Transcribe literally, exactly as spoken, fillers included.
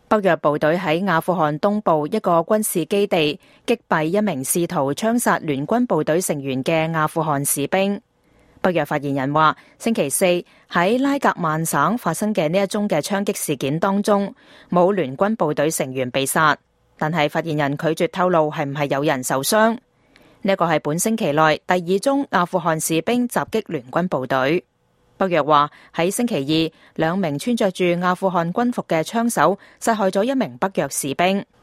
北約部隊喺阿富汗東部一個軍事基地擊斃一名試圖槍殺聯軍部隊成員嘅阿富汗士兵。北約發言人話，星期四喺拉格曼省發生嘅呢一宗嘅槍擊事件當中，冇聯軍部隊成員被殺，但係發言人拒絕透露係唔係有人受傷。呢個係本星期內第二宗阿富汗士兵襲擊聯軍部隊。北約話喺星期二，兩名穿着住阿富汗軍服嘅槍手殺害咗一名北約士兵。